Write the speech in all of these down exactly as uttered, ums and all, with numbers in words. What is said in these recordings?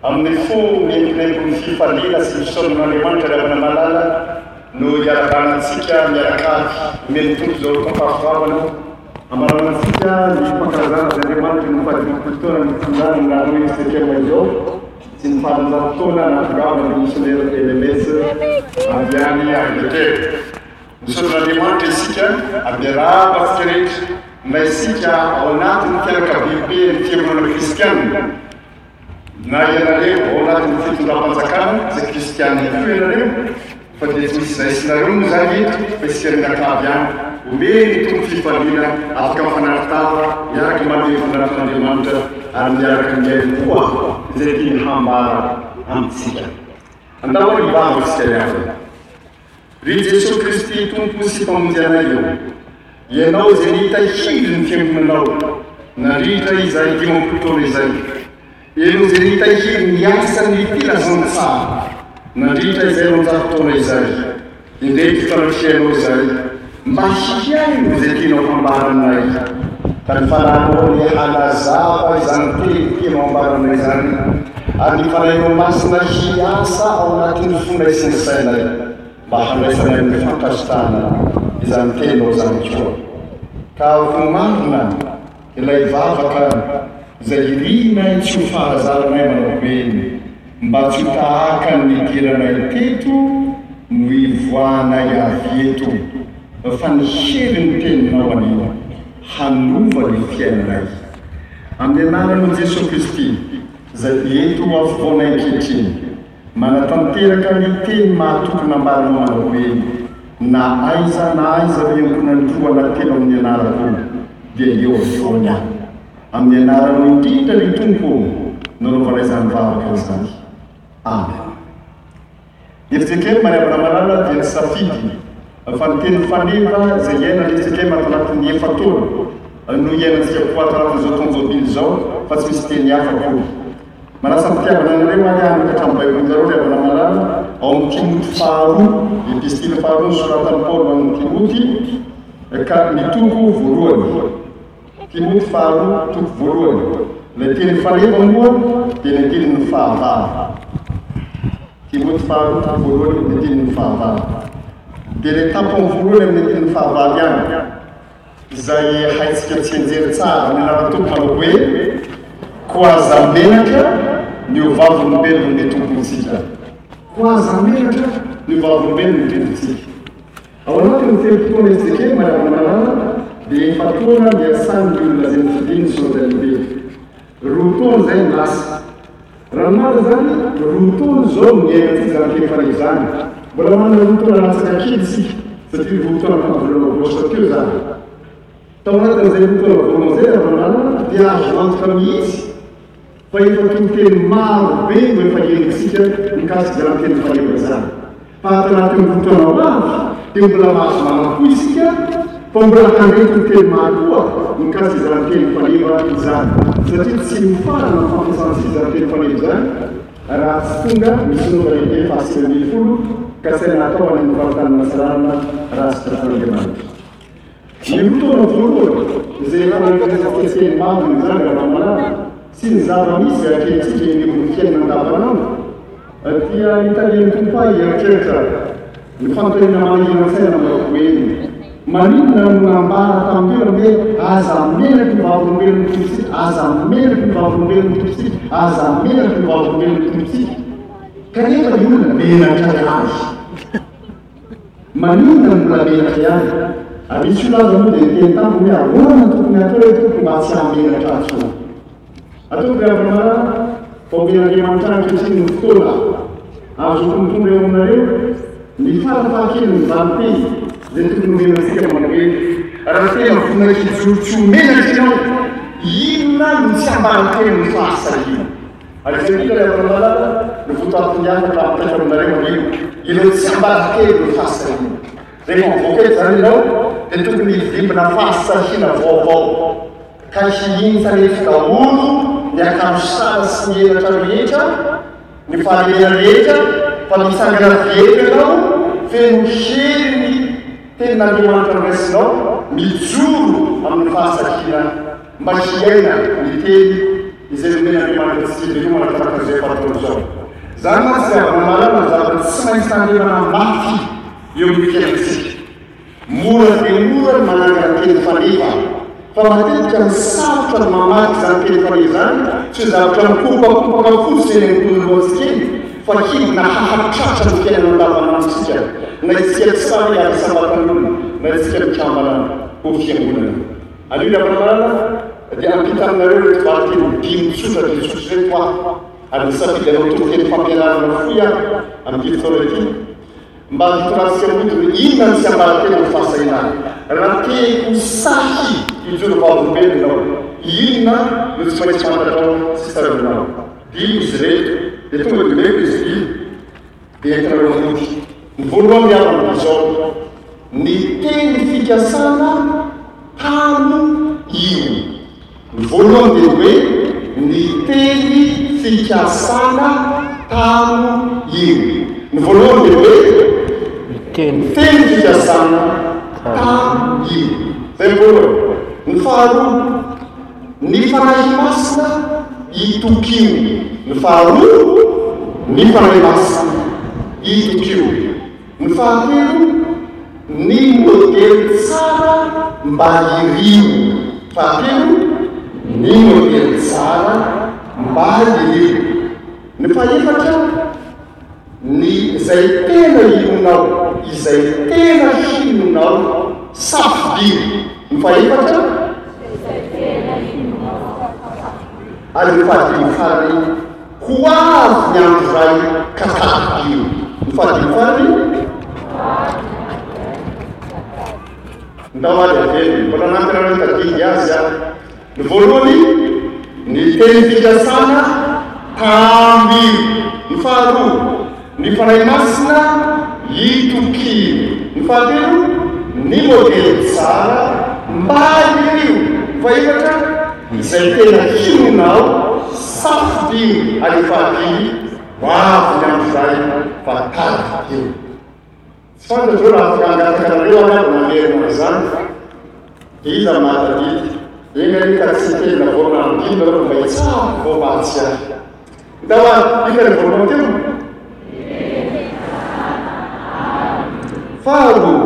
amin'ny fo mienkinainkony fifaliana sy misaomin'andriamanitra ravana malala no hiarabanantsika miarakavy mely tompo zao mpafavavana ambaranantsika ny fankarazana z'andriamanitra no fadimpotoana ny tindana nano isekema izao sy ny fahamanjam-potoana natogavana ny missionnaire L M S Andiany Angleterre. Misaomin'andriamanitra isika ambiarahaba asika rehetra na isika ao anatin'ny fianakavibe ny fiangonana kristianina na ianareo ao anatin'ny fitondram-panjakana izay kristianina fioenareo fa dia tsy misy izay sinareo moa zany eto fa isika miarakavy any omeny tompo fifaliana afaka mifanaritava miaraka mandeha fondran'andriamanitra ary miaraka miaino koa izay tiany hambara amintsika. Andao ny bava isika iavana. Ry Jesosy Kristy tompo sy mpamonjy io ianao izay nitahiry ny fiangonanao nandritra izay dimampolo izay ianao izay nitahiry ny asany filazana tsara nandritra izay roanjato taona izay indreky fanafianao izay mba hiaino izay tianao hambaranay ka ny falanao ny halazava izany teny tianao hambaranay zany ary ny fanainao masina hiasa ao anatin'ny fondraisiny sainay mba handraisanay ny fankasitana izany tenao zany koa ka vomarina ilay vavaka izay irinay tsy ho fahazaranay manao beny mba tsy ho tahaka ny diranay teto no ivoanay avy eto fa ny hery ny teninao anio hanova ny fiainanay amin'ny anaran'i Jesosy Kristy izay eto afovoanay ankehitriny manatanteraka ny teny mahatokana ambaranao manao beny na aiza na aiza miongona ny roa anatelo amin'ny anarako dia eo afovoany any amin'ny anarano indrindra ny tompo nanaovanay izany vavaka izany. Amen. Eritsekely mariavana malala dia ny safidy fa ny teny faneva izay iaina eritsekely matanatin'ny efataona no iainantsika poaty anatin'izao taonjobily zao fa tsy misy teny hafa koa. Manasa mitiavana anareo any any hatramin'ny baibolinareo riavana malala ao amin'ny Timoty faharoa epistile faharoa soratan'i Paolo amin'ny Timoty ka ny toko voalohany. Timoty faharoa toko voalohany. Ilay teny faneva moa dia ny tenin'ny fahavalo. Timoty faharoa toko voalohany ny tenin'ny fahavalo. Dia ilay tapony voalohany amin'ny tenin'ny fahavalo ihany izay haitsika tsy enjery tsara ny anaratompo manao hoe koaza menatra ny ovavolombelona ny tompontsika. Koaza menatra ny ovavolombelona ny tompontsika. Ao anatin'ny telopona eritsekely mariavana malala dia efataona miasany olona izay nifidiny sotra lehibe. Roa taona izay ny lasa. Raha mara zany roa taona zao miainantsika zany teny faneva izany. Mbola manana roa taona latsaka kely isika satria roa taona fahavolana aogositra teo zany. Tao anatin'izay roa taona voalohany izay raha malala dia azo antoka mihitsy fa efa tonteny maro be no efa enitsika mikasika izany teny faneva izany. Fa ato anatin'ny roa taona ho avy dia mbola mahazo manampo isika fa mbola handrety ny teny mahakoa mikasika izany teny faneva izany satria tsy mifarana ny fampiasantsika izany teny faneva izany raha tsy tonga misy nova lehibe fahasina ambin'ny folo ka saina atao any amin'ny fahatany nasarana raha sy trafan'Andriamanitra. Ny roa taona voalohany izay efa nangatesa teny mavony izany raha malala sy ny zava-misy akehintsika eny fiainana andavanandro dia hitalian'ny tompo ahy eritreritra ny fanontaniana manahirana saina manao hoe maninona no nambara tamin'io hoe aza menaky ny vavolombelona ny tompontsika, aza menaky ny vavolombelona ny tompontsika, aza menaky ny vavolombelona ny tompontsika kanefa ny olona menatra azy. Maninona no mbola menatra ihany ary misy olaza moa dia niteny tampo hoe ahoana tokony atao hoe tokony mba tsy hamenatra azy foana. Ataoko riavana malala fa omen'Andriamanitra ankehitriny ny fotoana azo tombotombo eo aminareo ny farafahakely ny valopeny izay tokony omenantsika manao hoe raha tena voninahitsy tsy omenatra ianao inona no tsy ambaran-teny ny fahasahina. Ary izay indrindra riavana malala ny votoatin'ny any raha aminareo io ilay tsy ambaran-teny ny fahasahina. Rehefa mivoaka eto zany ianao dia tokony hivimbina fahasahina vaovao ka hiinsa rehefa daholo ny akanosana sy ny elatra rehetra ny fahalemena rehetra fa misangana vietra ianao feno hery ny tenin'Andriamanitra raisinao mijoro amin'ny fahasahina mba hiaina ny teny izay menandriamanitra tsy dia io manataka zay fatao zao zany matsy zava-malala zavatra tsy maintsy tandrevana mafy eo amin'ny fiainantsika mora dia mora manangana teny faneva fa matetika misarotra ny mamaky zany teny faneva zany tsy zavatra mikopakopaka fotsy eny amin'ny fa hidina hahatratra ny fiainana andavanandrotsika na itsika tsy samy ary sambatan'olona na itsika mikambanana ho fiangonana alio lavanalala dia ampita aminareo reto vaty dimy tsotra dia tsotra reto ah ary nisafidy anao tokoteny fampianarana foy ah amin'ity fotoana ity mba hitoratsika mitony inona ny sy ambaratena ny fahasainana raha teko sahy ijoro vavolombelonao inona no tsy maintsy mantatrao sy sarinao dimy izy reto dia tonga dia meko izy dimy dia entinareo mody ny voalohany miavana izao ny teny fikasana tano io ny voalohany dia hoe ny teny fikasana tano io ny voalohany dia hoe teny fikasana tano io zay voalohany ny faharoa ny fanahy masina itokio ny faharoa ny fanahy masina itokio ny fahatelo ny modely tsara mba irio fahatelo ny modely tsara mba irio ny faefatra ny izay tena ionao izay tena hinonao safidio ny faefatra ary ny fahadimy farany ho avy ny andro ray katadio ny fahadimy farany ndao ady avely mbola nampinareo tadidy azy a ny voalohany ny teny fikasana tambio ny faharoa ny fanahy masina itokio ny fahatelo ny modely tsara mba irio faefatra izay tena hinonao safidio ary fahadimy hoavy ny andro zay fa taradio tsy fantatro raha fiangatakanareo anao namerina zany iza mahatadidy eny arika tsy tena voana ambina reo mba itsara vao mahatsy ahy ndao a ika ny voanao teo faharoa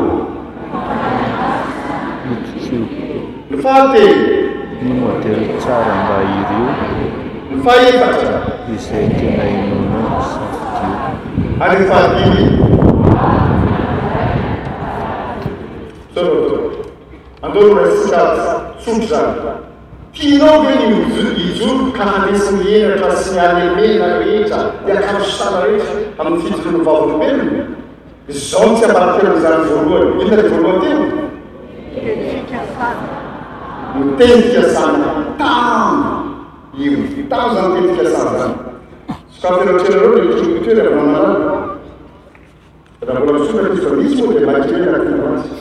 ny fahatelo ny modely tsara mba irio ny faefatra izay tena inona safidio ary ny fahadimy soloto andolo resika sotro zany tianao ve ny ijoro ka handesi ny henatra sy ny alemena rehetra dia akamisana rehetra amin'ny fijorono vavolombelona zao tsy ambaratena zany voalohany inona dia voalohany teo ny teny fikasana tano io tano zany teny fikasana zany sokaferotrerareo le tototoera raha manalala raha mbola misokatra izy fa misy moa dia maikirena akinaazy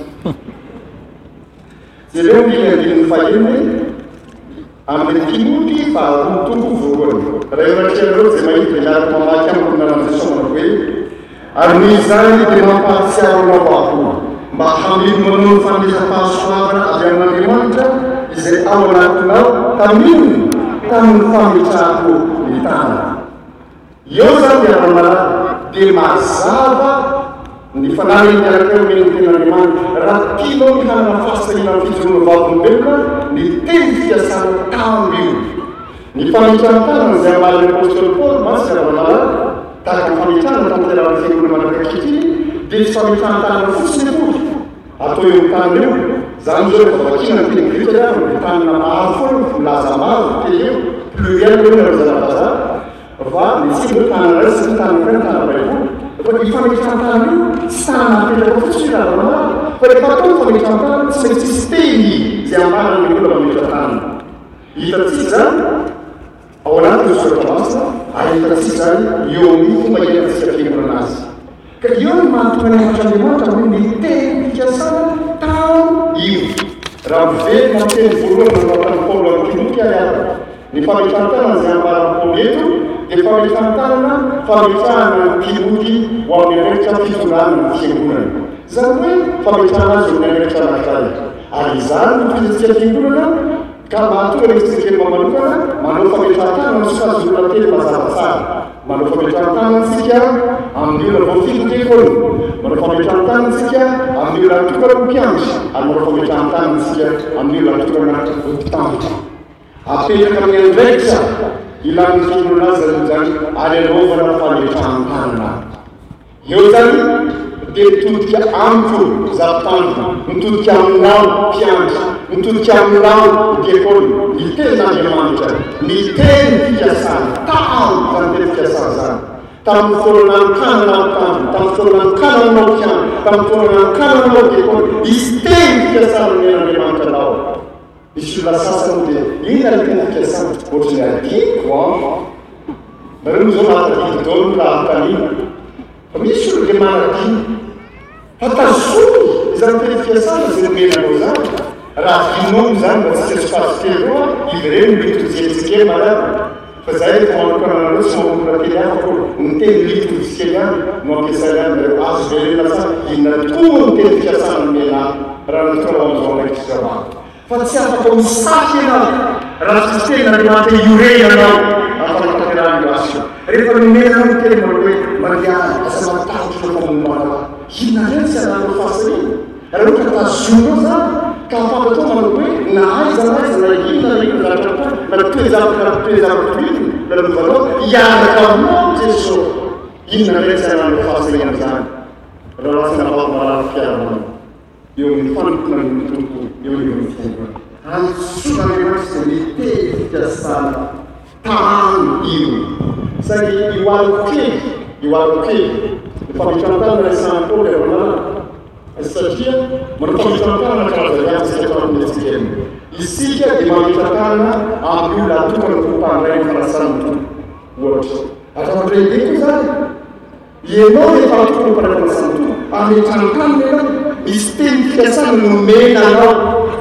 zay reo miandiny faheniny amin'ny timoty faharoa tombo voalohany raha eoratrerareo zay mahita miaraka mamaky amiko naranjesomana hoe ary nizany dia mampahatsiaronao aho mba hamilomano ny fameza-pahasoavana avy amin'andriamanitra izay ao anatinao taminony tamin'ny fametrahako ny tana eo zany dia ramanala dia mazava ny fanahy miarakeo meny ten'andriamanitra raha tianao ny hanana fahasaina ny fijorono vavolombelona ny teny fiasana tano io ny fametrahantana zay amalin'ny apôstôly paoly masy ramanala tahaka fametrahana tanterana fiangonana manakakitiny dia tsy fametrahantana fotsiny foty atao eo amin'ny tany eo zany zao rehefa vakina ny teny grika a ny tanina maro foana milaza maro teny eo pluriel eo nareo zanavazara fa ny tsika hoe tanana ray sy ny tanana ray ny tanana baiboly fa ifametrahantana io tsy tanana apetraka fotsiny raha ramanala fa rehefa atao fametrahantana tsy maintsy tsisy teny zay ambanany ny olona mametratanana hitatsika zany ao anaty soratra masina ary hitatsika zany eo amin'ny fomba hiainantsika fiangonana azy ka eo ny mahatonga ny hatrandriamanitra hoe ny teny fikasana tano io raha mivelona teny voalohany natany paoly amin'ny timoty ariara ny fametrahantana zay ambaran'ny paoly eto dia fametrahantanana fametrahana ny timoty ho amin'ny anrehetra fitondrana ny fiangonana zany hoe fametrahana azy amin'ny anrehetra anankiray ary izany no fizatsika fiangonana ka mahatonga rekitrikely mamanokana manao fametrahantana nosokazolona teny mazavatsara manao fametrahantanatsika amin'ny ola voafitokekony manao fametrahantanatsika amin'ny ola tokana mpiandry ary manao fametrahantanatsika amin'ny ola tokana vompitambitra apetraka amin'ny andraikitra ilany finolaza zany ary anaovana fametrahantanana eo zany dia mitodika amiko zapitandro mitodika aminao mpiandry mitodika aminao diekôly ny tenin'Andriamanitra ny teny fikasana tao zany teny fikasana zany tamin'ny fotoana nankananao mpitandro tamin'ny fotoana nankananao mpiandry tamin'ny fotoana nankananao diekôly izy teny fikasana nen'Andriamanitra anao misy olona sasany dia ina ny teny fikasana ohatrany adiko a nareo zao mahatadidy daolo lahatanina fa misy olo dia manadiny fatazoy izany teny fiasana zay menanao zany raha vinao zany mba tsy sesokazokely roa ivireny mitoziesikely malama fa zay famaokananareo sy mamokola teny hafa ny teny litozikely any no ampiasany any nareo azo verena sa inona tokoa ny teny fiasana mena raha natona amizao ndraiky zava fa tsy afaka misaky ianao raha tsy ten'Andriamanitra iore ianao afanataterahany asio rehefa nomena ny teny manao hoe mariany asa matahotro no famonomana inona reny tsy ananao fahasalina raha ohatra tazonao zany ka afampatao manao hoe na aiza na aiza na inona na inona zatrata na toezavaka na toezavaka ino na lovanao iaraka aminao Jesosy inona reny tsy ananao fahasalina zany raha lasa navamarana fiaranao eo amin'ny fanompona ny tompo eo eo amin'ny fiainana antson'Andriamanitra ny teny fikasana tany io sady io alokely io alokely ny fametrahantana resan'Paoly avanana satria manao fametrahantana karazany amin'ny etikely isika dia mametrahantana amin'ny olona atokana ny mpandray ny fanasany tompo ohatra ataondraindeko zany ianao rehefa atokana ny mpandray fanasany tompo ametrahantana ianao misy teny fikasana nomena anao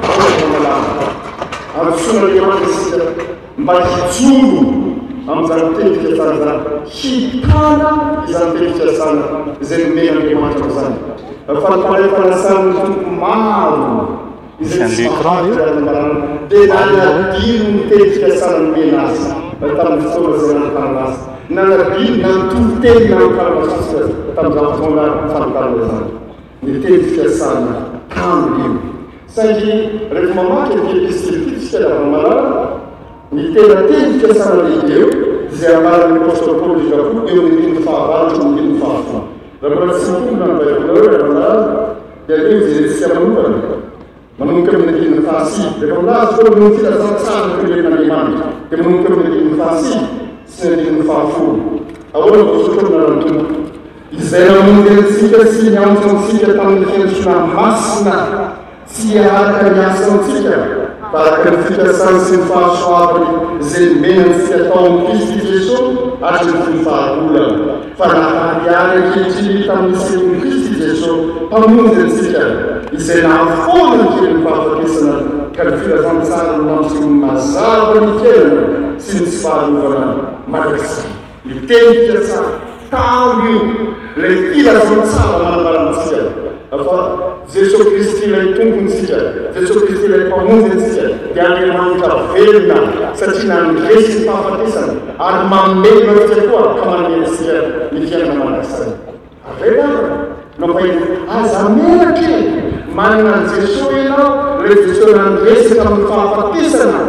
antson'Andriamanitra isika mba hijoro amin'izany teny fikasana zany hitana izany teny fikasana izay nomen'Andriamanitra zany fa ny mpandray fanasany tompo maro izay tsy mahatrany dia nanadino ny teny fikasana nomena azy tamin'ny fotoana zay nanokana azy nanadino nanotovy teny nanokana asosika tamin'izany fotoana fanokanana zany ny teny fikasana taminy io saingy rehefa mamaky ny epistily fitsika dafa malala ny tena teny fikasana lehibe eo izay amaran'ny apôstôly Paoly izy rakoa eo amin'ny dimy fahavalatra ny dimy fahafolo raha mbola tsy mitombo na baibola eo rehefa malaza dia eo izay tsika manomana manomboka amin'ny dimy fahasivy rehefa malaza koa ny filazantsara ny firen'Andriamanitra dia manomboka amin'ny dimy fahasivy sy ny dimy fahafolo ahoana voasotra narantompo izay namonjy antsika sy niantsontsika tamin'ny fiantsona masina tsy araka ny asantsika fa araka ny fikasany sy ny fahasoavany izay menantsika tao amin'ny Kristy Jesosy hatry ny fahagolana fa nahariary ankehitriny tamin'ny sehoan'i Kristy Jesosy mpamonjy antsika izay nahafoana ny kely ny fahafatesana ka ny filazantsara no mampiseho ny mazava ny kelana sy ny tsy faharovana mandrakizay ny teny fikasana tao io lay filazantsara manambarantsika fa Jesosy Kristy ilay tompontsika Jesosy Kristy ilay mpamonjy antsika dia Andriamanitra velona satria nandresy ny fahafatesana ary mamelona antsika koa ka manome antsika ny fiainana mandrakizay avelana nopahita aza melake manana ny Jesosy ianao ilay Jesosy nandresy tamin'ny fahafatesana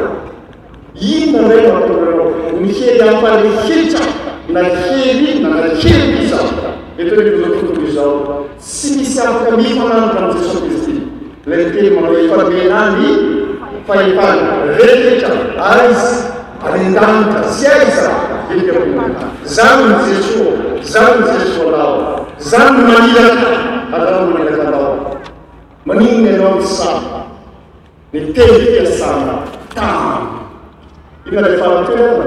inona ray mataonao ny hely ampalehitra na hely na na hely izao eto ny tontolo izao tsy misy afaka mifananitra amin'ny Jesosy Kristy ilay teny manao efamena ny fahefana rehetra aiza alendanitra sy aiza ekamina zany ny Jesosy zany ny Jesosy alao zany ny manilaka alao ny manilaka alao maninona ianao ny samy ny teny fikasana tany ina lay fahatoerana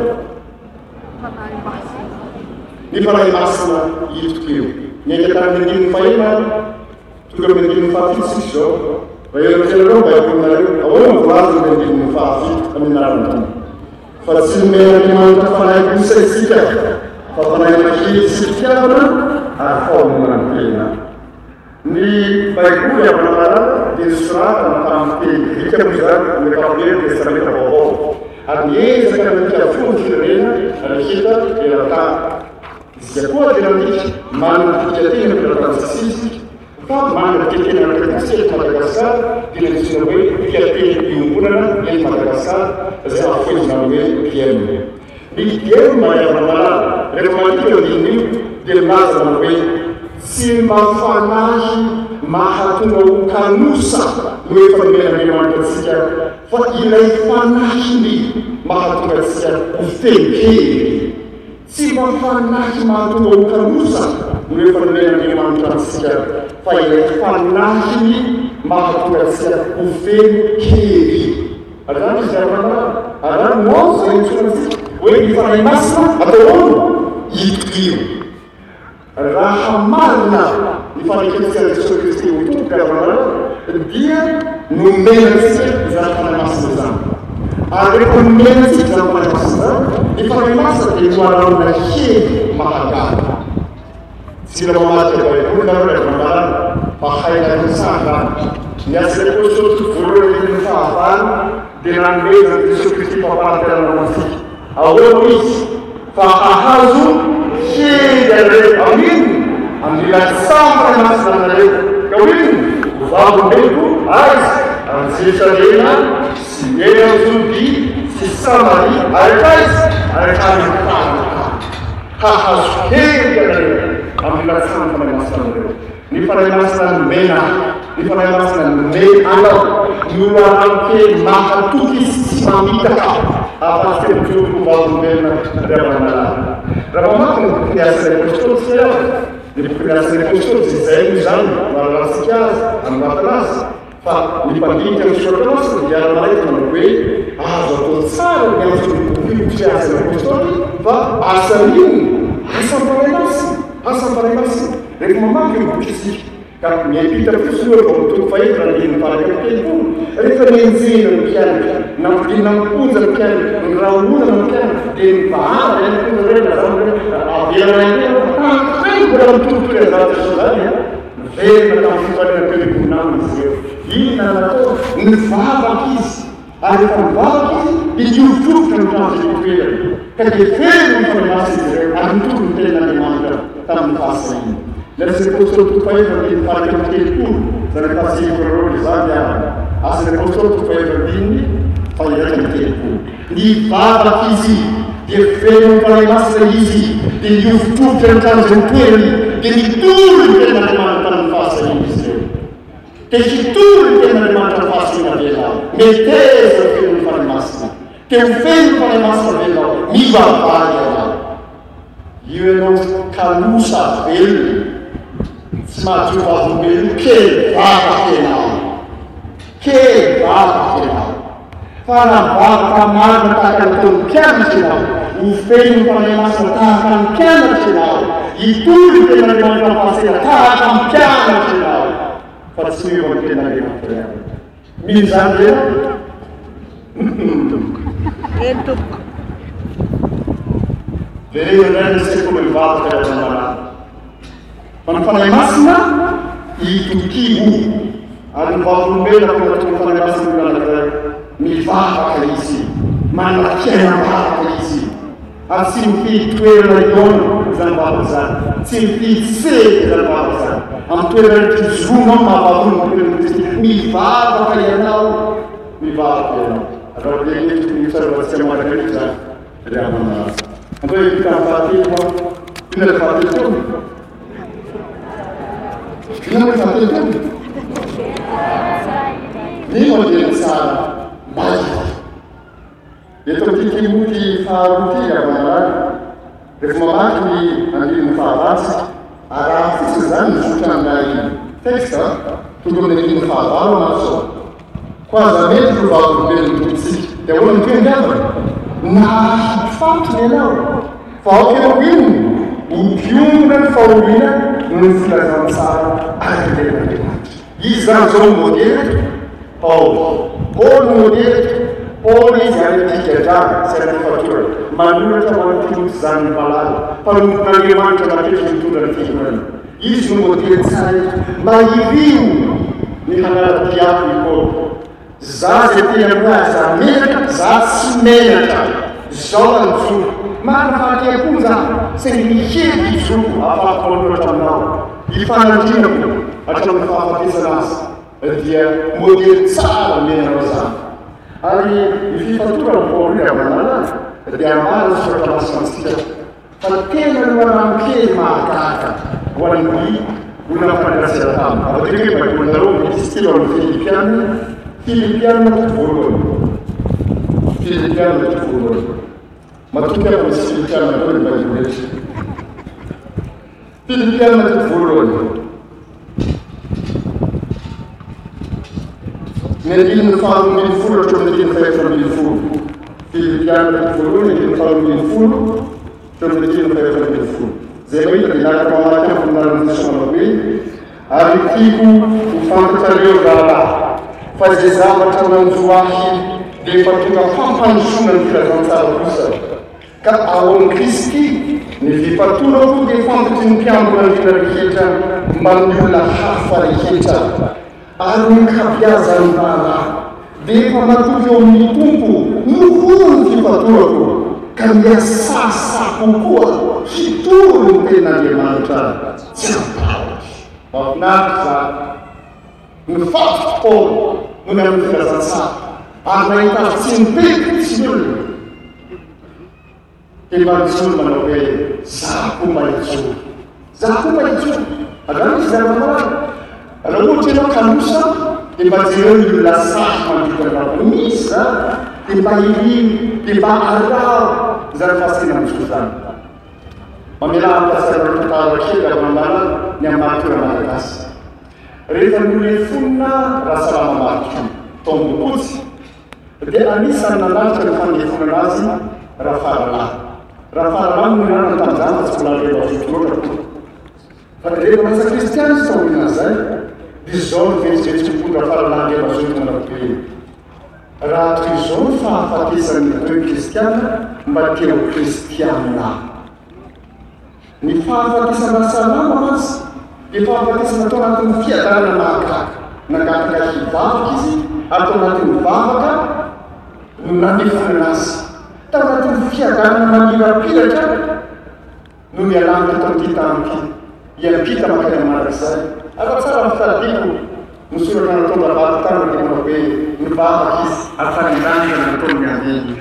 ny fanahy masina hitoko io nyaika tamin'ny andininy fahina tonga amin'ny andininy fahafito zao raha eo tenareo mba akoninareo ahoana volazo ny andininy fahafito amin'ny narany tompo fa tsy nomen'Andriamanitra fanahy kosa isika fa fanahy mahely sy fitiavana ary fahamonana tena ny baiboly avana malala dia nisoratana tamin'ny teny grika moa zany miakapoe testamenta vaovao ary miezaka namikavony firenena anahita eratany izika koa dia namika manana fikatena miratany sasisy fa manana fikatena anakatitsika Madagasikara dia nisina hoe fikatena iombonana eny Madagasikara zay afoizina hoe P M. Ny P M mahavana malala rehefa manika dinio dia milazana hoe tsy mafanahy mahatonga ho kanosa no efa menandriamanitra antsika fa ilay fanahiny mahatonga antsika ho fehery. Tsy mafanahy mahatonga ho kanosa no efa menandriamanitra antsika fa ilay fanahiny mahatonga antsika ho fehery. Azany izy amanao azany moa zay nitsona antsika hoe ny fanahy masina ataono itokio raha marina ny faneketsika Jesosy Kristy ho tompoka amanao dia nomenantsika izany fanahy masina zany ary rehefa nomenantsika izany fanahy masina zany ny fanahy masina dia noaraona hely mahagaga tsy mila mamaty baiboly nareo rehefa malala fa haina nisangany ny asy apôstôly voalohany ny fahavalo dia nanomezana Jesosy Kristy fampahantenana antsika ahoana izy fa hahazo hely areo aminy amilany samy masina anareo ka hoino vabombeko aizy amin'ny Jerusalema sy eny amin'ny Jody sy Samaria arakaizy arakany fanaka hahazo hely areo amilany samy fanahy masina anareo. Ny fanahy masina nomena ny fanahy masina nomena anao noarampe mahatoky izy tsy mamitaka afatsy mitoko vabombelona ravana malala. Raha mamaky ny boky niasan'ny apôstôly tsy eo ny boky niasan'ny apôstôly tsy zay no zany mahalalantsika azy amin'ny vatanazy fa ny mpandinika ny soratanazy dia aramaraiky manao hoe azo atao tsara ny azony boky tsy asan'ny apôstôly fa asan'iny asan'ny fanahy masina asan'ny fanahy masina. Rehefa mamaky ny boky isika ka miampita fosiny hoe vao mitoko fahita ny faraka ny telopolo rehefa nienjena ny mpianatra nampidina miponja ny mpianatra ny rahaolona ny mpianatra dia ny vahana eny miponja reny nazany avelana eny tantainy mbola mitokotoko azatra zany velona tamin'ny fifanena telopolo namany izy eo inona natao nivavaka izy ary rehefa nivavaka izy dia niofofoka ny tranzetotoerana ka dia feno ny fanahy masina izy ireo ary nitoko ny tenin'Andriamanitra tamin'ny fahasaina. Lesy apôstôly tofaeva ny faraka amin'ny telopolo zany fahasivy zany any asany apôstôly tofaeva dimy fa iraika amin'ny telopolo nivavaka izy dia feno ny fanahy masina izy dia niofofoka ny tranzetoerany dia nitory ny tenin'Andriamanitra tamin'ny fahasaina izy ireo dia hitory ny tenin'Andriamanitra ny fahasaina velao meteza feno ny fanahy masina dia feno ny fanahy masina velao mivavaky ianao io ianao kanosa velona tsy mahazo vabombelona kely vavaka ianao kely vavaka ianao fa navavaka marina tahaka nataony mpianatra ianao ho feno ny fanahy masina tahaka ny mpianatra ianao hitory ny tenin'Andriamanitra ny fahasaina tahaka ny mpianatra ianao fa tsy miova ny tenin'Andriamanitra ihany. Mino zany reo entombo dia reo indray ny sekoly mivavaka azamarana fa ny fanahy masina itokio ary ny vavolombelona ko natao ny fanahy masina ny anankiray mivavaka izy manana-piainam-bavaka izy ary tsy mifidy toerana iona zany vavaka zany tsy mifidy seka zany vavaka zany amin'ny toerana tizonao mahavavolombelona Kristy mivavaka ianao mivavaka ianao raha legnetiko misaravatsika malagrety zany ry amana andao epita ny fahatelo moa ina le fahatelo teo ina le fahatelo teo nino dia ny tsara maika eto amin'ity timoty faharoa ty amanarany rehefa mamaky ny andrininy fahavalo araha fotsiny zany misotra aminay texte tokony amin'ny andrininy fahavalo anatao ko aza mety no vavolombelona tokotsika dia ahoana ny toendiavana nahifaty ianao fa aokeo inony hopiombona ny fahoriana no ny filazana tsara aretenaandriamanitra izy zany zao ny modely Paul Paul ny modely Paul izy aretikadra sy arefatora manoratra ho an'ny Timoty zany malala mpanompon'Andriamanitra matetika mitondra ny fitondrana izy no modely tsara mba hivio ny hanaratiako ikolo za zay tena moa za menatra za tsy menatra zao anjoro marina fahateako za say mihety joko afahakololoatra aminao ifanandrinako hatramin'ny fahafatesana azy dia modely tsara menanao za ary ififatora nypaoly amanala dia amara soratra masinantsika fa tena noaramokely mahagaga ho an'ny olona fandrasera tamy avateke baibolinareo misy telo amin'ny filipiany filipiana ty voalohany filipiana ty voalohany matoky ako misy filipiana tao ny baiboletra filipiana ty voalohany Medina fahamily folo hatro amin'ny dimy faefamily folo filipiana ty voalohany medina fahamily folo hatro amin'ny dimy faefamily folo zay mahita dia naka mamaky amin'ny naran'ny somamabe ary tiako ho fantatrareo rahalahy fa zay zavatra nanjoahy dia efa tonga fampandrosona ny filazantsara kosa ka ao amin'ny Kristy ny fipatorako dia fantatry ny mpiambina ny fina rehetra mba ny olona hafa rehetra ary mikabiaza ny bala dia efa matoky eo amin'ny tompo noho ny fipatorako ka miasasa kokoa hitoro ny ten'Andriamanitra tsy ampahotry mafinaritra za mifato Paoly noho ny amin'ny filazantsara ary nahita tsy mipety tsy olona dia mba nijoro manao hoe za koa mahitsoro za koa mahitsoro adrano izy zava-marana raha ohatra ianao kanosa dia mba jereo ny olona sahy mandrikanao misy za dia mba iriny dia mba arao zany fasina misoko zany mamela ampasiaratotara kely avamana ny amatora malagasy rehefa nole fonina raha salama mariko tombokotsy dia anisany nanaritra ny fandefonana azy raha faralahy raha faralahy no nanana tamizany fa tsy volanireo avotoloatra fa rehefa masa kristiany sy taolina zay dia zao ny vetsivetsy mpondra faralahy nge mazotinabe raha toy izao ny fahafatesan'ny teo kristiana mba teo kristiana ny fahafatesana salama matsy dia fahafatesana atao anatin'ny fiadarana mahagaga nangataka hivavaka izy ary tao anatin'ny vavaka no nandefonana azy tao anatin'ny fiadarana manirapiratra no mialamika tao ty tamity iampita makany marak'izay afa tsara fitadiko misoratra nataonda vavaka tany dia manao hoe mivavaka izy ary fanindranika nataony miaveny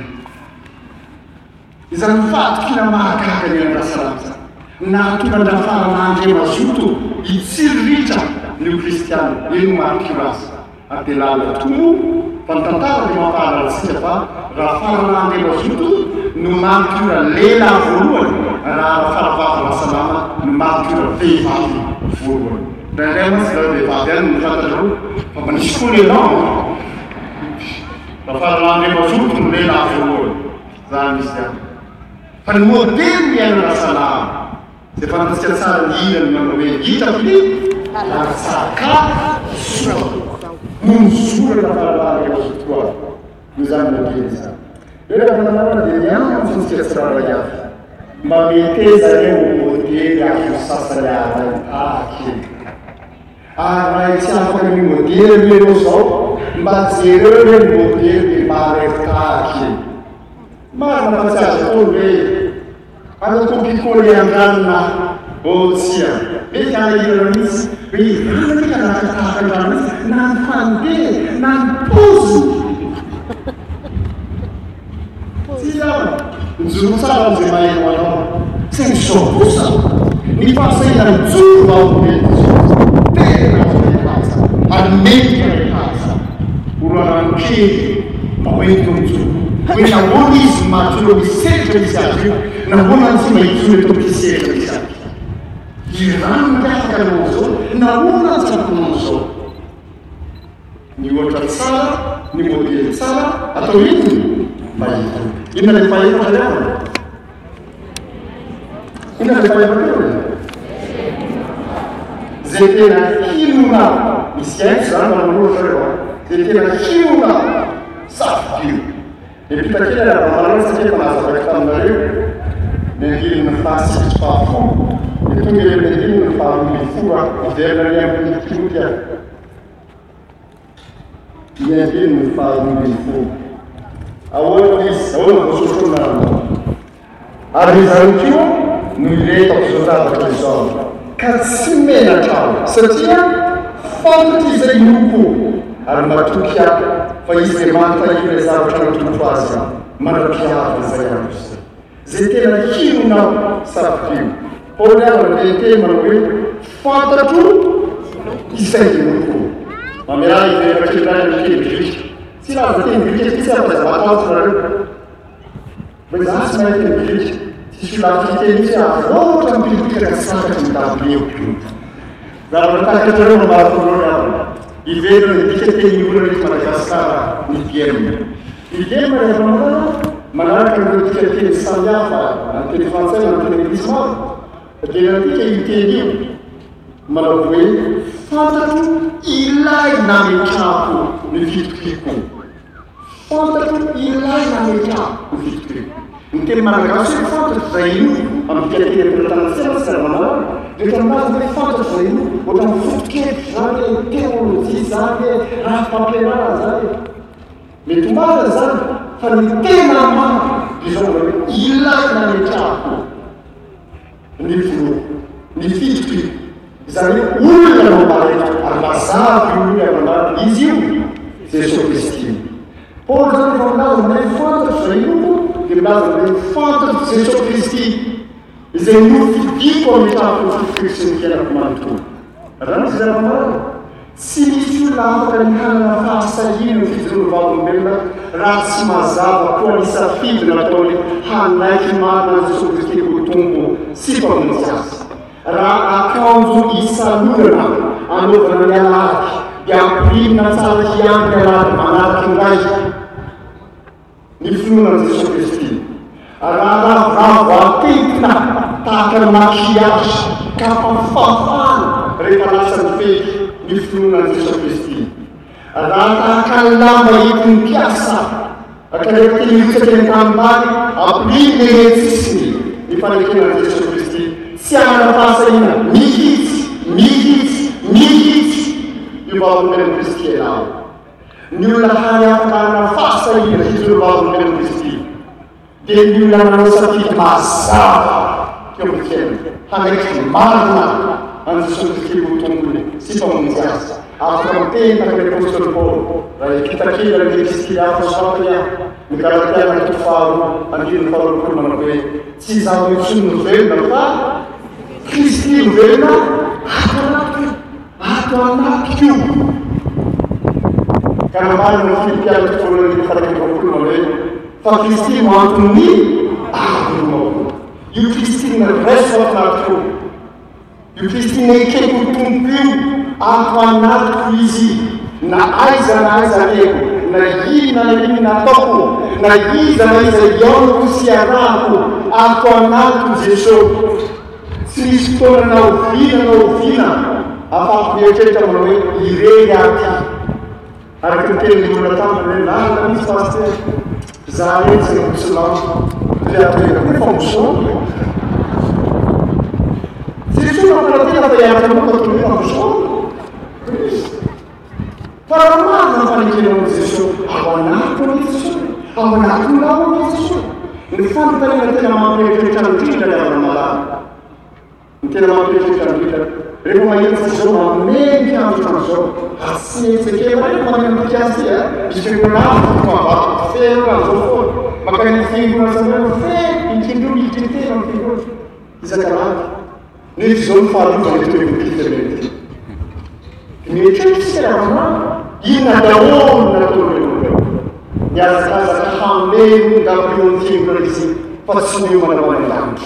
izany fatokina mahagaga ny andrasalama nahatonga andrafaran'andre mazoto hitsiriritra nyo kristiana ino marikiro azy ary dia lala tomo fa ny tantara dia mampahalalitsika fa raha faran'andre mazoto no marikira lela voalohany raha faravava mahasalama no marikira vehivavy voalohany ndraindray motsy zao vehivavy any ny fantatro fa manisy koa lelan raha faran'andre mazoto no lela voalohany zany izy any fa ny modely miainana salama zay fantatsika tsara ny inany manao hoe hita fili latsaka soa no misorana fahalalana mazotoa no zany modely zany rehefa fananarana dia miaminy fontsika tsirara iaby mba meteza reo modely azo sasany aray akely ary tsy afaka ny modely menao zao mba jereo hoe modely dia marefaka akely marina fa tsy azo atao hoe anatokikole andranona otsia mety anahirana mihitsy hoe iranaka nakatahaka andrano mihitsy na ny fandeha na ny poziny tsy ao mijoro tsara am'izay maheno anao tsy mizao kosa ny fahasaina mijoro vaomety tena rehaza ary mety rehaza oroarano kely mba hoento mijoro hoe nahoana izy mahatsolo miseritra izy azy io nahoana tsy mahitsolo eto miseritra izy azy irano miafaka anao zao nahoana tsy amponao zao ny ohatra tsara ny modely tsara atao itony mba hito inona le fahefatra reana inona le fahefatra reana zay tena hinona misy aitsy zany manamoloatra reo zay tena hinona safidio epitakely aramalana satria fa nahazavaka taminareo mihiliny fahasikitry fahafolo dia tonga ele mihiliny fahamily folo iverina ny amin'ny timoty ahy miampiny ny faharombiny fo ahoana izy ahoana voasotrona ary zany kio no iletako zao zavatra izao ka tsy menatrao satria fantatry izay loko ary matoky aho fa izy dia manontahiro ilay zavatra natoko azy aho manapiavy zay aho zay zay tena hinonao savokio paoly avana tente manao hoe fantatro izay loko mameraha iverakirany kely grika tsy laza teny grika tsy afaiza mataotra nareo mba za tsy mahay teny grika tsisy lavitry teny misy avoatra mipilipika ka sakatry midabio zavatra takatrareo mamaratonao avana iverana grika teny olona reky madagasikara ny bielme ny bielme rehefa manaraka nireo dika teny samihafa anteny frantsay anteny anglisy maro dia natika io teny io manao hoe fantatro ilay nametrako ny fitokiko fantatro ilay nametrako ny fitokiko ny teny malagasy hoe fantatro zay io amin'ny tiateny ampiratanatsena sy ramanao rehetra minazy hoe fantatro zay io ohatra amin'ny fotokevitry zany teolojia zany raha fampianara zany mety ombana zany fa ny tena maro izao hoe ilay nametrako ny volo ny fitokiko zany olona no maretra ary mazavy olona manary izy io Jesosy Kristy Paoly zany efa milaza manay fantatro zay io dia milaza manay fantatro Jesosy Kristy izay nofidiko ametrahako fitokiko sy ny fiainako manontolo raha misy zava-marana tsy misy olona afaka nihanana fahasahina ny fijorono vaolombelona raha tsy mazava koa ny safidy nataony hanaiky marina Jesosy Kristy ho tompo sy mpamonjy azy raha akanjo isanolana anaovana ny alady dia ampirina tsara hiampy alady manaraky nray ny finoana Jesosy Kristy raha ravoravo atentina tahaka ny makiazy ka fafafana rehefa lasa ny fety ny finoana Jesosy Kristy raha tahaka ny lamba entiny mpiasa akarehefa teny hitsaka ny tanimbany ampiriny ny hetsisiny ny fanekena Jesosy Kristy tsy anapasahina mihitsy mihitsy mihitsy io vaolombelon'ny Kristy ianao ny olona hany afakarana fahasahina izy io vaolombelon'ny Kristy dia ny olona nanao safidy mazava teo amin'ny fiainana hanaiky marina any Jesosy Kristy ho tompony sy mpamonjy azy afaka miteny takany apôstôly Paoly raha hikitakely ny Kristy hafa soaky aho ny Galatiana toko faharoa andriny faharoapolo manao hoe tsy zaho mitsony no velona fa Kristy no velona ato anaty ato anatykio ka namarina ny Filipiana toko voalohany faharoapolo manao hoe fa Kristy no antony atonao io Kristy no reso ato anatykio io Kristy no ekeko tompo io ato anatiko izy na aiza na aiza reko na ina na ina ataoko na iza na iza iaonako sy arahako ato anatiko Jesosy tsy misy fotoana na ovina na ovina afahako mieritreritra manao hoe ireny aty araky ny teny olona taminy hoe lala misy paster za eny zay mosilamo dia atoena koa famosony Jesosy mampiratena fa iaraka moka toy hoe famosony fa raha marina fanekena Jesosy ao anatiko ny Jesosy ao anatiko lao ny Jesosy ny fanontaniana tena mampieritreritra indrindra ny avana malala ny tena mampieritreritra indrindra rehefa mahita zao mameny andro am'izao tsy etsekela rehefa manenontika azy a misy feonafo mambato feno am'izao foana makany fingona zany fe inkindro mitritena ny fingona isan-karahaka nety zao ny faharoa zany toe Kristy mety mieritreritra avana inona daholo nataon'olona miazakazaka hameno ngabion'ny fingona izy fa tsy mio manao any lanitry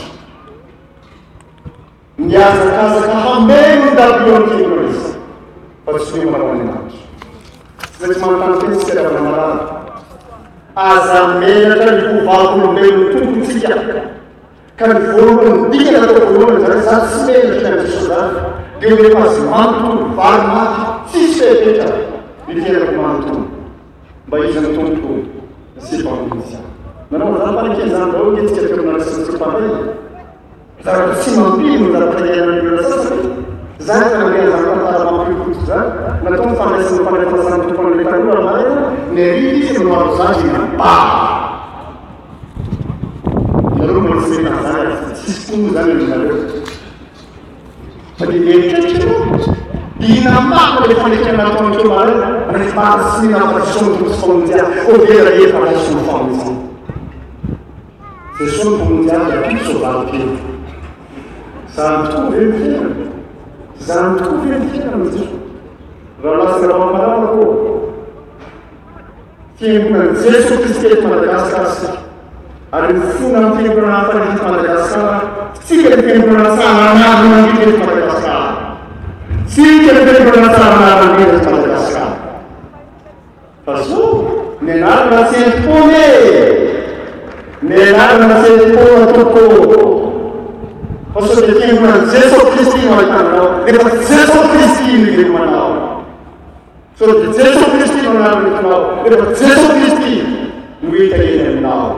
miazakazaka hameno ngabion'ny fingona izy fa tsy mio manao any lanitry tsy maintsy manontany teny tsy avana marana aza menatra ny hovavolomelo tompontsika ka ny voalohany dika natao voalohany zany za tsy menatra ny Jesosy zany dia rehefa azy manontolo vary maty tsisy fepetra ny fiainako manontolo mba izy ny tompo sy mpamonjy nanao zany fanekeny zany daholo netsika teonana sy nytsympandray zavatra tsy mampino zavatra iainany olona sasany zany fa nandeha zany tantara mampirofoto zany natao nyfandraisany fandraifasan'ny tompony le taloha ma ny aridy izy no maro zazy ba nareo molisena zany tsisy tono zany nareo fa dia mieritreritra dina mako le fanekana nataon'ireo mare rehefa marasina fasono sy famonjea overa efa raisony famonjea zay sono famonjea dia piso valokely zany tokoa ve ny fiainana zany tokoa ve ny fiainana amizay raha lasina raha mamarana koa fiangonana Jesosy Kristy eto Madagasikara sika ary ny fona amin'ny fiangonana hafa eto Madagasikara tsika ny fiangonana tsara anarina eto Madagasikara tsika ny fiangonana tsara anarina eto Madagasikara fa zao ny anarana Saint-Paul ny anarana Saint-Paul toko fa sao dia fiangonana Jesosy Kristy no ahitanao efa Jesosy Kristy no ivelomanao sao dia Jesosy Kristy no anarana efa Jesosy Kristy no hita eny aminao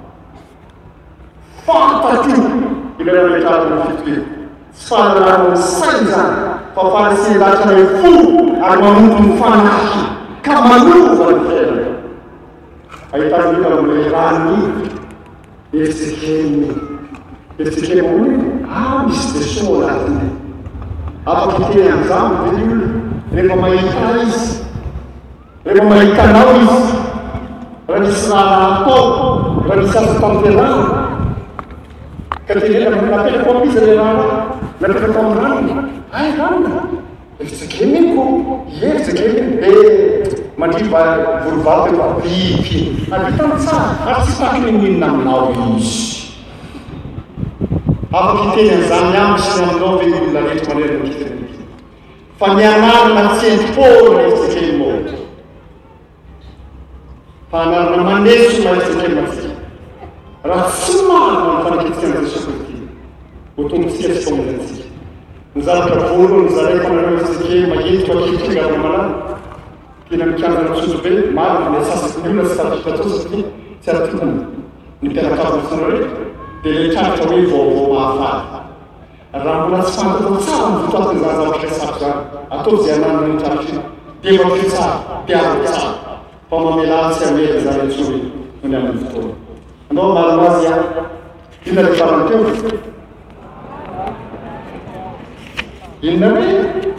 fantatro ilay rehetrariny fitoy tsy fahalalana say zany fa fahasian-datra ny fo ary mamonto ny fanahy ka manova ny fiainana ahitan'ika amin'ilay rany eritsekeny eritsekeny hoe ah misy deso anatiny afaka hiteny amin'izany ve ny olona rehefa mahita izy rehefa mahita anao izy raha nisy raha atao raha nisy asa tamterana ka tenena napetrako amizy le raha napetrako amin'rano ay rana eritsekeny ko eritsekeny be mandriva vorovato efa biby avitany tsara ary tsy taky ny minina aminao izy afaka hiteny an'izany amby sy ny aminao ve ny olona rehetra manerana kiteny fa ny anarana Saint-Paul eritsekeny mo fa anarana maneso ma eritsekeny matsika raha tsy marina ny fanaketsika Jesosy Kristy ho tombontsika sy famonjanatsika ny zavatra voalohany ny zaraiko anareo eritsekeny maentiko aketiko garana malana tena mikandana tsoso be marina ny sasany olona tsy tatatatoa satria tsy aratokony ny mpianakavina fonareo dia le traritra hoe vaovao mahafaly raha mbola tsy fantatao tsara ny votoatiny zany zavatra resako zany atao zay ananana ny traritra dia evatry tsara mpiarako tsara fa mamela tsy amela zany antsony no ny amin'ny fotoana anao malamasy a inona le farany teo inona hoe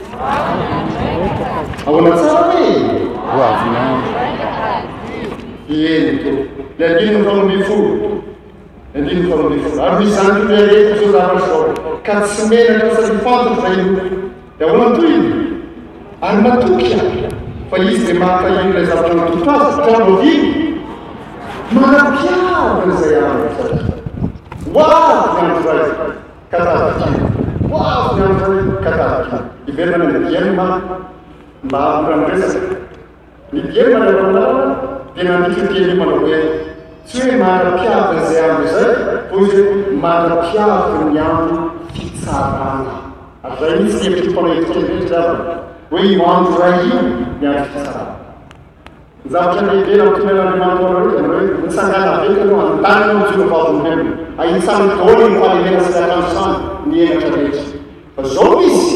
ahoana tsara hoe hoavinandro eny to le andininy faroambin'ny folo andininy faroambin'ny folo ary misy zany le rehetra zao zavatra zao ka tsy menatra sady fantatra zay io dia ahoana toyny ary matoky a fa izy dia mampahino ilay zavatra natoto azy satria noviny manapiavana zay andro satria hoavy ny andro ray katavakiny hoavy ny andro ray katavakiny iverana ny bienma mba amoranoresaka ny bienma le manarana dia nandikiteny manao hoe tsy hoe manapiavana zay andro zay fa izy manapiavana ny andro fitsarana ary zay misy hevitry mpanao etikelyrehetra zavana hoe io andro ray io ny andro fitsarana ny zavatra lehibe raha mitomeran'andriamanitra anareo manao hoe nitsangana veka no andanina no jona vavolombelona ahinsany daholo ny fahalemena sy akandro sany ny enatra rehetra fa zao misy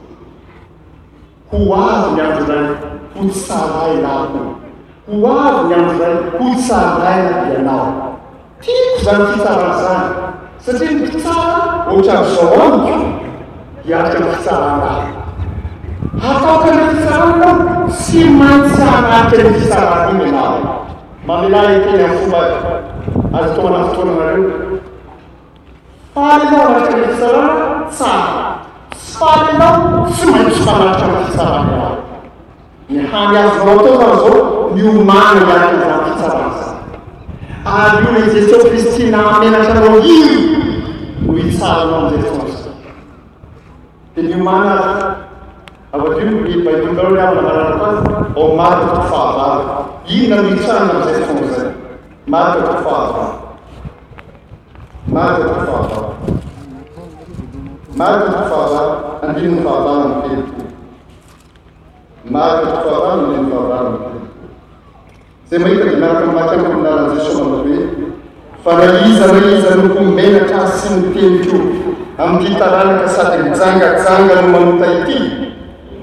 ho avy ny andro ray ho tsaray lako ho avy ny andro ray ho tsaray ianao tiako zany fitsarana zany satria ny fitsara ohatra amin'izao amiko hiarika ny fitsarana ataoka ny fitsarana tsy maintsy anaty ny fitsarana iny ianao mamela teny amin'ny fomba azy tao anaty fotoana anareo faly ianao anaty ny fitsarana tsara tsy faly ianao tsy maintsy manaritra ny fitsarana ianao ny hany azonao tao zany zao miomana miaraka izany fitsarana zany ary io le Jesosy Kristy namenatra anao io no hitsaranao amin'izay fotoana dia miomana avadrio ny baibolonareo ny avana maranako azy ao marika to fahavalo inona no hitsarana amin'izay fotoana zay marika to fahavalo marika to fahavalo marika to fahavalo andininy fahavalo ny teny marika to fahavalo andininy fahavalo ny teny zay mahita dia miaraka mamaky amiko minaran'i Jesosy manao hoe fa raha iza raha iza no homenatra sy ny teniko amin'ity taranaka sady mijangajanga no manota ity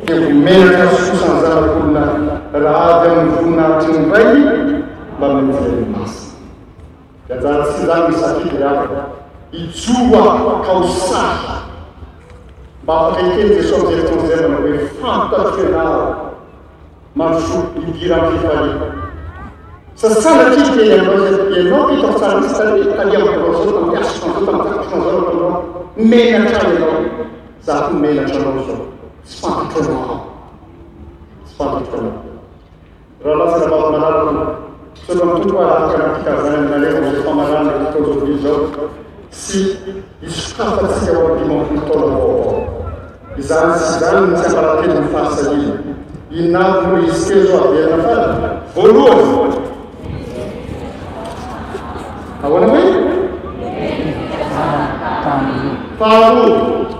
dia vomenaka sosany zanakolona raha avy amin'ny voninahitry ny ray mba menizay masina dia anjara tsy zany misafidy rehafa ijoa kaosahy mba afaka ikeny jesosy am'izay fotoana zay manao hoe fantatrenao maroso idira amin'ny fifaliana sasana kity ianao ianao hitao tsara misy tany taliamako zao tampiasiko zao tampiasiko zao tanao menatra ianao za ko menatra anao zao tsy fantatranao tsy fantatranao raha lasa rababo malalako solo mitombo arafaka nampikazany nalefa zay famarana fotoana zao sy isokafatsika ao amin'ny dimampolo taona vaovao izany sy zany ny tsy amparateny ny fahasaliana inavy no izy kely zao averina fala voalohany ahoana hoe faharoa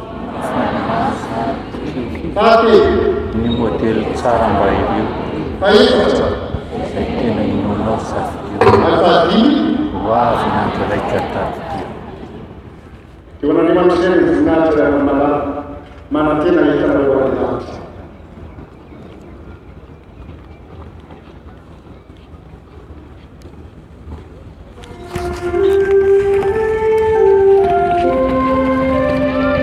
fahatelo ny modely tsara mba irio fahefatra izay tena inonao safidio fahadimy hoavy nandraraika tafidio eo an'andriamanitra zay ny voninahitra malala manantena hitana